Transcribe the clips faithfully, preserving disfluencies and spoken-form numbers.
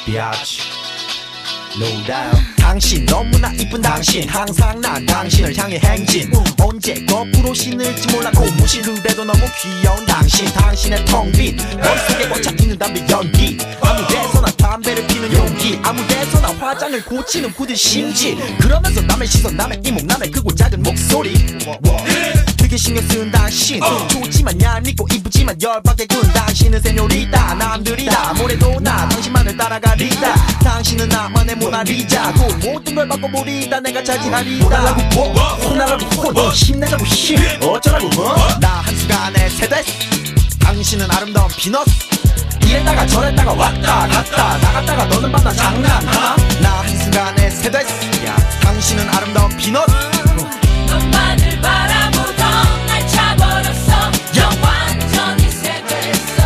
비아치 No doubt. 당신 너무나 이쁜 당신 항상 난 당신을 향해 행진 언제 거꾸로 신을지 몰라 고무신 그래도 너무 귀여운 당신 당신의 텅빈 머릿속에 꽉차있는 담배 연기 아무 데서나 담배를 피는 용기 아무 데서나 화장을 고치는 굳은 심지 그러면서 남의 시선 남의 이목 남의 크고 작은 목소리 되게 신경 쓰는 당신 좋지만 얄밉고 이쁘지만 열받게 구는 당신은 세뇨리다 남들이 다 뭐래도 나 당신만을 따라가리다 당신은 나만의 모나리자 그 모든 걸 바꿔버리다 내가 차지하리다 혼나라고 뭐 혼나라고 혼 힘내자고 힘 어쩌라고 뭐 나 한순간에 세대스 당신은 아름다운 피넛 이랬다가 저랬다가 왔다 갔다 나갔다가 너는 만나 장난하나 나 한순간에 세대스 당신은 아름다운 피넛 너만을 바라보던 날 차버렸어 넌 완전히 세됐어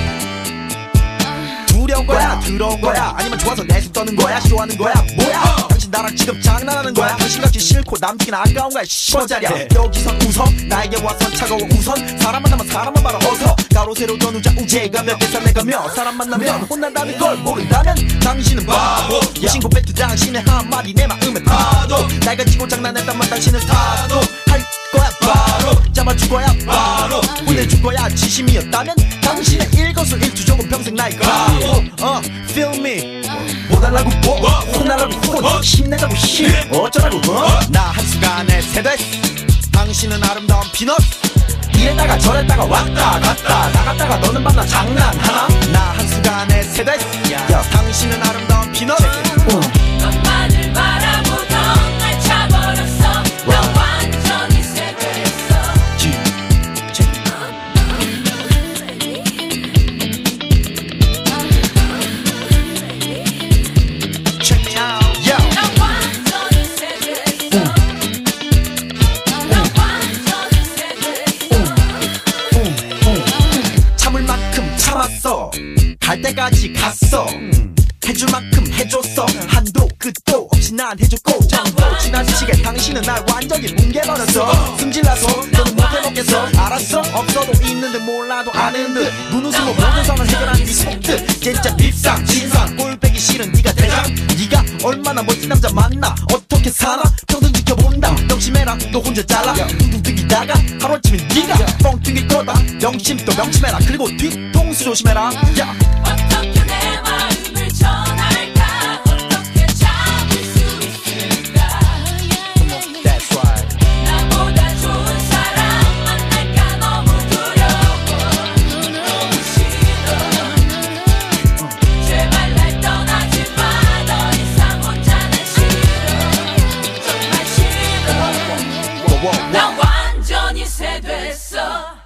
두려운 거야 더러운 거야 아니면 좋아서 내숭 떠는 거야 싫어하는 거야 뭐야 당신 나랑 지금 장난하는 거야 당신같이 싫고 남기긴 아까운 거야 십원짜리야 여기서 웃어 나에게 와서 차가워 우선 사람 만나면 사람만 바라 어서 가로 세로 전우자 우제가 몇 개사 내가며 사람 만나면 혼난다는 걸 모른다면 당신은 바보 예신고 뱉은 당신의 한마디 내 마음에 파도 날 가지고 장난했단만 당신은 타도 할 거야 바로 잡아줄 거야 바로 보내줄 거야 진심이었다면 당신의 일거수일투족은 평생 나의 가고 어 feel me 뭐달라고 뭐 혼나라고 혼 힘내자고 힘 어쩌라고 어? 나 한순간에 세대스 당신은 아름다운 피넛 이랬다가 저랬다가 왔다 갔다 나갔다가 너는 만나 장난하나 나 한순간에 세대스 당신은 아름다운 피넛 너만을 바라보던 날 차버렸어 넌 완전히 세됐어 Check me out yeah. 넌 완전히 세됐어 넌 완전히 세됐어 참을 만큼 참았어 갈 때까지 갔어 해줄 만큼 해줬어 한도 끝도 없이 난 해줬고 또 지나치게 당신은 날 완전히 뭉개버렸어 승질나서 너는 못해먹겠어 알았어 없어도 있는데 몰라도 아는 듯 눈웃음으로 모든 상을 해결한 네 속뜻 진짜 밉상 진상 꼴배기 싫은 네가 대장 네가 얼마나 멋진 남자 만나 어떻게 사나 평생 지켜본다 명심해라 너 혼자 잘라 둥둥 뛰기다가 하루아침에 네가 뻥 튕길 거다 명심 또 명심해라 그리고 뒤통수 조심해라 야. 어떻게 내 마음을 전할까 어떻게 잡을 수 있을까 That's right 나보다 좋은 사람 만날까 너무 두려워 너무 싫어 제발 날 떠나지 마 더 이상 혼자는 싫어 정말 싫어 난 완전히 세됐어